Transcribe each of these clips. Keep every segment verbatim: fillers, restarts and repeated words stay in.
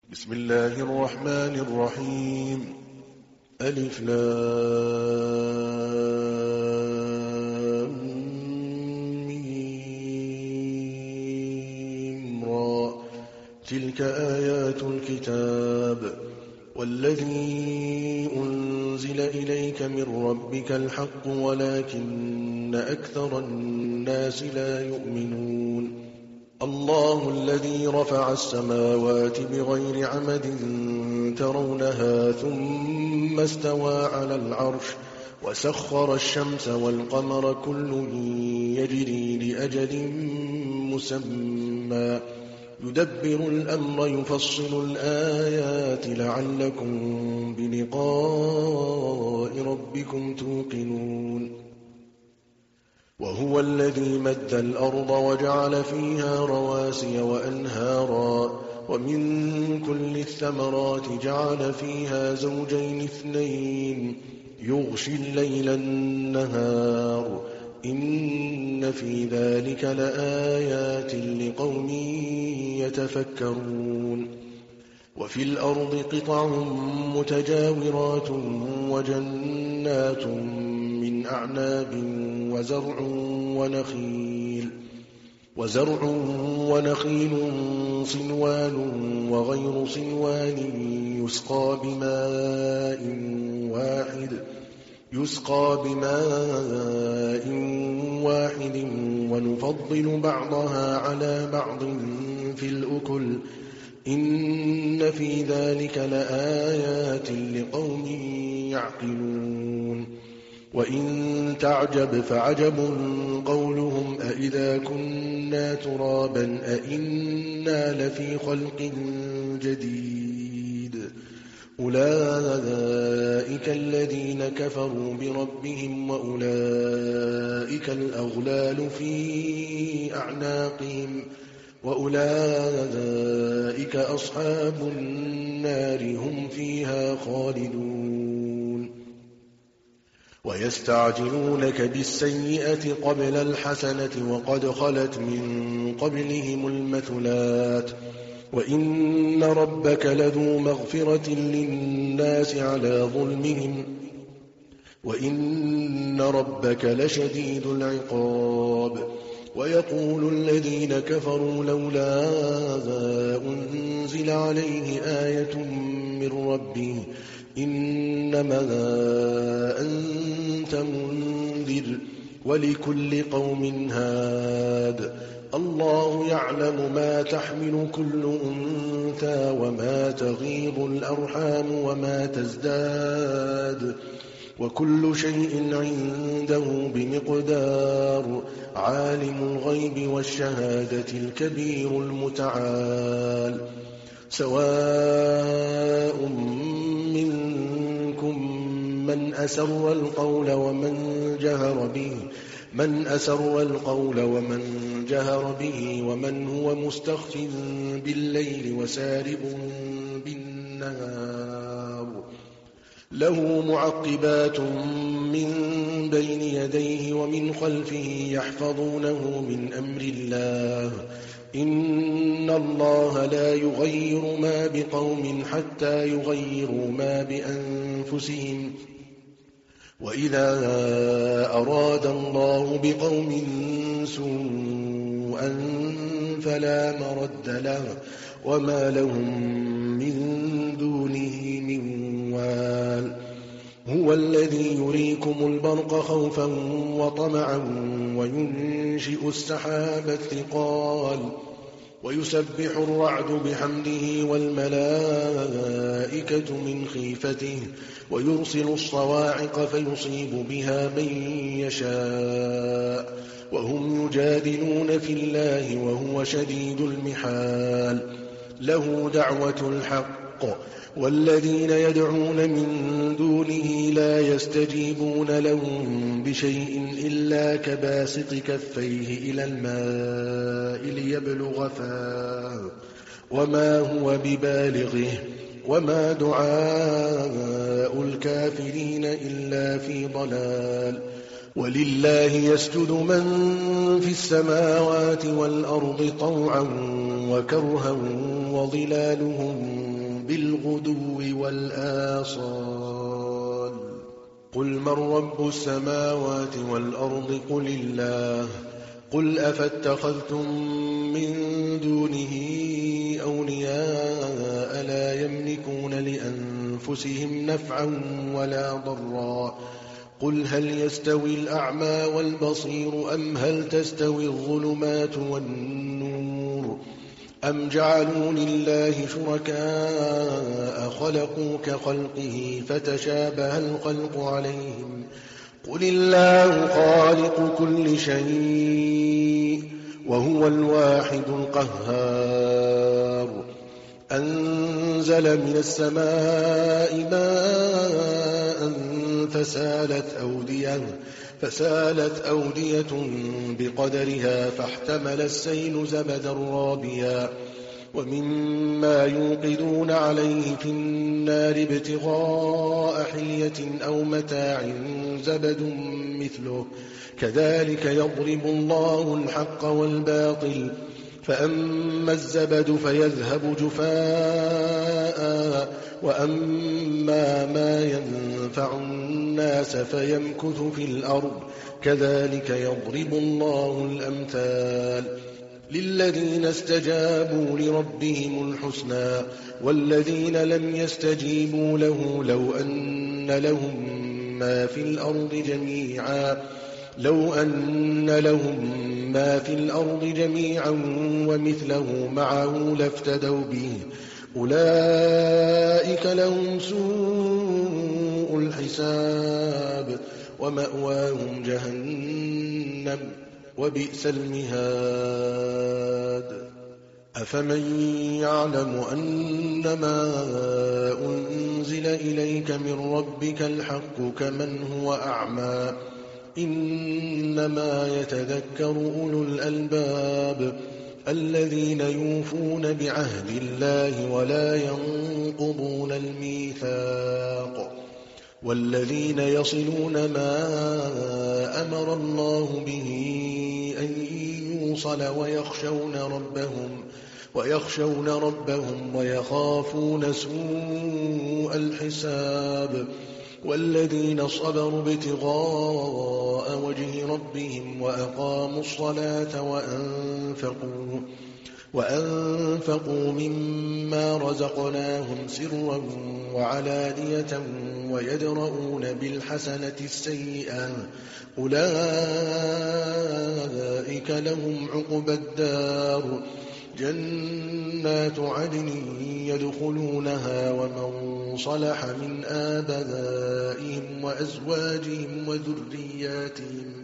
بسم الله الرحمن الرحيم. ألف لام ميم را. تلك آيات الكتاب والذي أنزل إليك من ربك الحق ولكن أكثر الناس لا يؤمنون. الله الذي رفع السماوات بغير عمد ترونها ثم استوى على العرش وسخر الشمس والقمر كل يجري لأجل مسمى يدبر الأمر يفصل الآيات لعلكم بلقاء ربكم توقنون. وهو الذي مد الأرض وجعل فيها رواسي وأنهارا ومن كل الثمرات جعل فيها زوجين اثنين يغشي الليل النهار إن في ذلك لآيات لقوم يتفكرون. وفي الأرض قطع متجاورات وجنات من أعناب وزرع ونخيل وزرع ونخيل صنوان وغير صنوان يسقى بماء واحد يسقى بماء واحد ونفضل بعضها على بعض في الأكل إن في ذلك لآيات لقوم يعقلون. وإن تعجب فعجب قولهم أإذا كنا ترابا أإنا لفي خلق جديد أولئك الذين كفروا بربهم وأولئك الأغلال في أعناقهم وأولئك أصحاب النار هم فيها خالدون. ويستعجلونك بالسيئة قبل الحسنة وقد خلت من قبلهم المثلات وإن ربك لذو مغفرة للناس على ظلمهم وإن ربك لشديد العقاب. ويقول الذين كفروا لولا أنزل عليه آية من ربه إنما أنت منذر ولكل قوم هاد الله يعلم ما تحمل كل أنثى وما تغيض الأرحام وما تزداد وكل شيء عنده بمقدار. عالم الغيب والشهادة الكبير المتعال. سواء منكم من أسر القول ومن جهر به من أسر القول ومن جهر به ومن هو مستخف بالليل وسارب بالنهار له معقبات من بين يديه ومن خلفه يحفظونه من أمر الله إن الله لا يغير ما بقوم حتى يغيروا ما بأنفسهم وإذا أراد الله بقوم سوءا فلا مرد له وما لهم من دونه من وال. هو الذي يريكم البرق خوفا وطمعا وينشئ السحاب الثقال ويسبح الرعد بحمده والملائكة من خيفته ويرسل الصواعق فيصيب بها من يشاء وهم يجادلون في الله وهو شديد المحال. له دعوة الحق والذين يدعون من دونه لا يستجيبون لهم بشيء إلا كباسط كفيه إلى الماء ليبلغ فاه وما هو ببالغه وما دعاء الكافرين إلا في ضلال. ولله يسجد من في السماوات والأرض طوعا وكرها وظلالهم بالغدو والآصال قل من رب السماوات والأرض قل الله قل أفاتخذتم من دونه أولياء لا يملكون لأنفسهم نفعا ولا ضرا قل هل يستوي الأعمى والبصير أم هل تستوي الظلمات والنور أم جعلوا لله شركاء خلقوا كخلقه فتشابه الخلق عليهم قل الله خالق كل شيء وهو الواحد القهار أنزل من السماء ماء فسالت أودية فسالت أودية بقدرها فاحتمل السيل زبدا رابيا ومما يوقدون عليه في النار ابتغاء حلية أو متاع زبد مثله كذلك يضرب الله الحق والباطل فأما الزبد فيذهب جفاء وأما ما ينفع الناس فيمكث في الأرض كذلك يضرب الله الأمثال للذين استجابوا لربهم الحسنى والذين لم يستجيبوا له لو أن لهم ما في الأرض جميعا لو أن لهم ما في الأرض جميعا ومثله معه لافتدوا به أولئك لهم سوء الحساب ومأواهم جهنم وبئس المهاد أفمن يعلم أنما أنزل إليك من ربك الحق كمن هو أعمى إنما يتذكر أولو الألباب الذين يوفون بعهد الله ولا ينقضون الميثاق والذين يصلون ما أمر الله به أن يوصل ويخشون ربهم ويخشون ربهم ويخافون سوء الحساب والذين صبروا ابتغاء وجه ربهم وأقاموا الصلاة وأنفقوا وأنفقوا مما رزقناهم سرا وعلانية ويدرؤون بالحسنة السيئة أولئك لهم عقبى الدار جنات عدن يدخلونها ومن صلح من آبائهم وأزواجهم وذرياتهم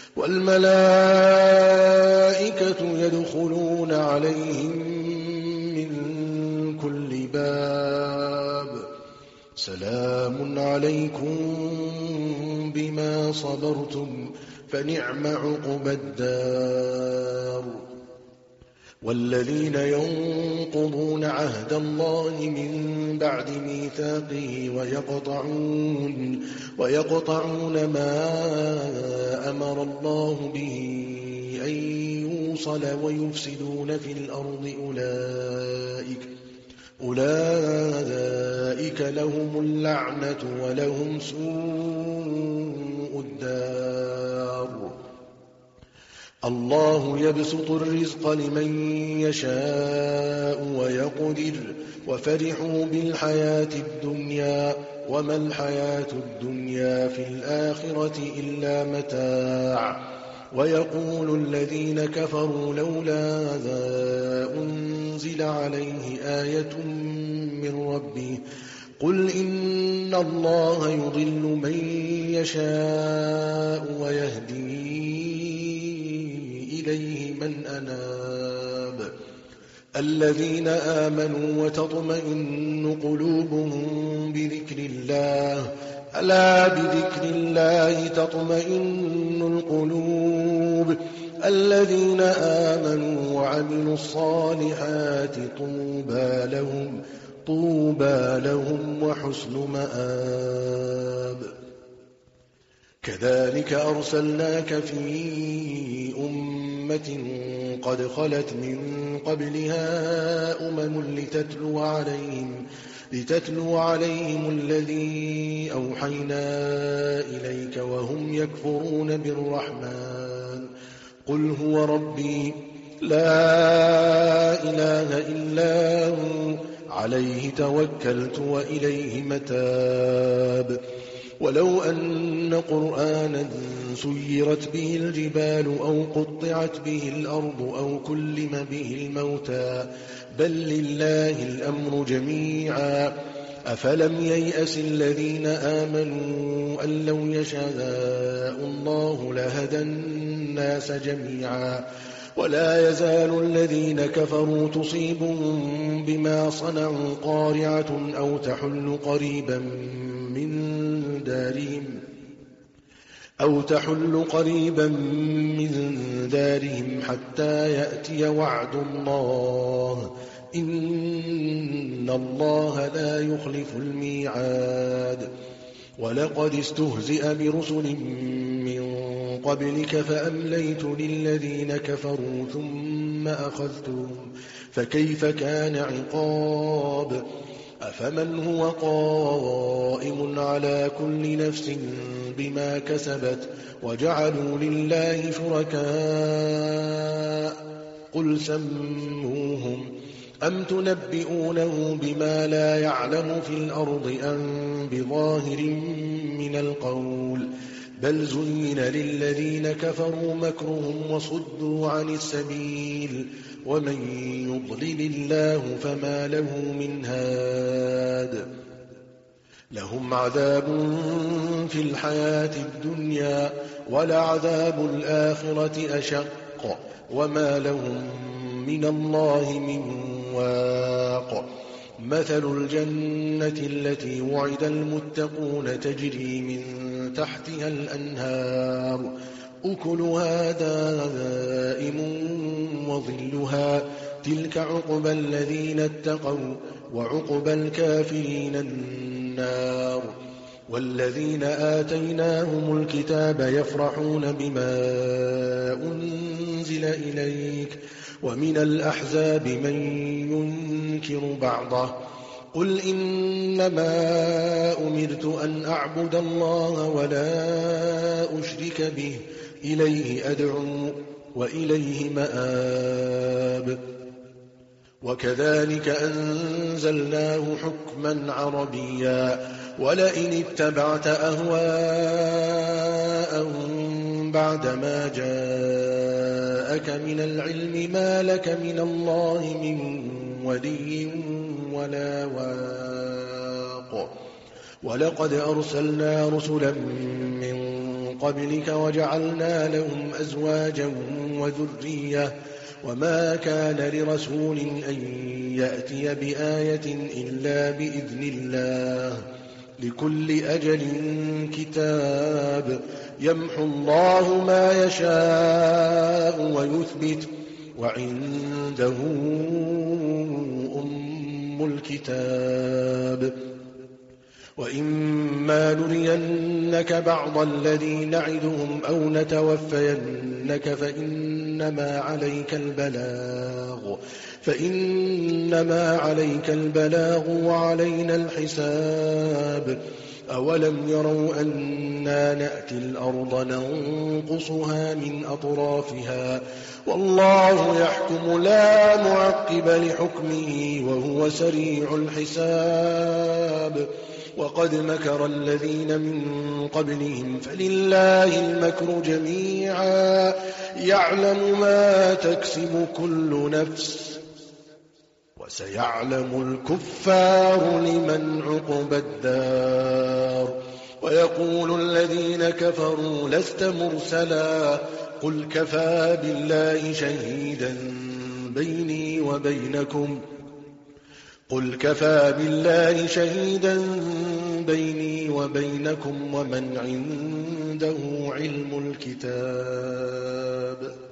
والملائكة يدخلون عليهم من كل باب سلام عليكم بما صبرتم فنعم عقبى الدار والذين ينقضون عهد الله من بعد ميثاقه ويقطعون ويقطعون ما أمر الله به أن يوصل ويفسدون في الأرض أولئك أولئك لهم اللعنة ولهم سوء الدار الله يبسط الرزق لمن يشاء ويقدر وفرحوا بالحياة الدنيا وما الحياة الدنيا في الآخرة إلا متاع ويقول الذين كفروا لولا أنزل عليه آية من ربه قل إن الله يضل من يشاء ويهدي إليه من أناب الذين آمنوا وتطمئن قلوبهم بذكر الله ألا بذكر الله تطمئن القلوب الذين آمنوا وعملوا الصالحات طوبى لهم طوبى لهم وحسن مآب كذلك أرسلناك في أمة أمة قد خلت من قبلها أمم لتتلو عليهم, لتتلو عليهم الذي أوحينا إليك وهم يكفرون بالرحمن قل هو ربي لا إله إلا هو عليه توكلت وإليه متاب ولو أن قرآنا سيرت به الجبال أو قطعت به الأرض أو كلم به الموتى بل لله الأمر جميعا أفلم ييأس الذين آمنوا أن لو يشاء الله لهدى الناس جميعا ولا يزال الذين كفروا تصيبهم بما صنعوا قارعة أو تحل قريبا من دارهم أو تحل قريبا من دارهم حتى يأتي وعد الله إن الله لا يخلف الميعاد ولقد استهزئ برسل من قبلك فأمليت للذين كفروا ثم أخذتهم فكيف كان عقاب أفمن هو قائم على كل نفس بما كسبت وجعلوا لله شركاء قل سموهم أم تنبئونه بما لا يعلم في الأرض أم بظاهر من القول بل زين للذين كفروا مكرهم وصدوا عن السبيل ومن يضلل الله فما له من هاد لهم عذاب في الحياة الدنيا ولعذاب الآخرة أشق وما لهم من الله من واق مثل الجنة التي وعد المتقون تجري من تحتها الأنهار أكلها دائم وظلها تلك عقبى الذين اتقوا وعقبى الكافرين النار والذين آتيناهم الكتاب يفرحون بما أنزل إليك ومن الأحزاب من ينكر بعضه قل إنما أمرت أن أعبد الله ولا أشرك به إليه أدعو وإليه مآب وكذلك أنزلناه حكما عربيا ولئن اتبعت أهواءهم بعدما جاءك من العلم ما لك من الله من ولي ولا واق ولقد أرسلنا رسلا من قبلك وجعلنا لهم أزواجا وذرية وما كان لرسول أن يأتي بآية إلا بإذن الله لكل أجل كتاب يمحو الله ما يشاء ويثبت وعنده أم الكتاب وإما نرينك بعض الذي نعدهم أو نتوفينك فإنما عليك البلاغ فإنما عليك البلاغ وعلينا الحساب أولم يروا أنا نأتي الأرض ننقصها من أطرافها والله يحكم لا معقب لحكمه وهو سريع الحساب وقد مكر الذين من قبلهم فلله المكر جميعا يعلم ما تكسب كل نفس وسيعلم الكفار لمن عقبى الدار ويقول الذين كفروا لست مرسلا قل كفى بالله شهيدا بيني وبينكم قل كفى بالله شهيدا بيني وبينكم ومن عنده علم الكتاب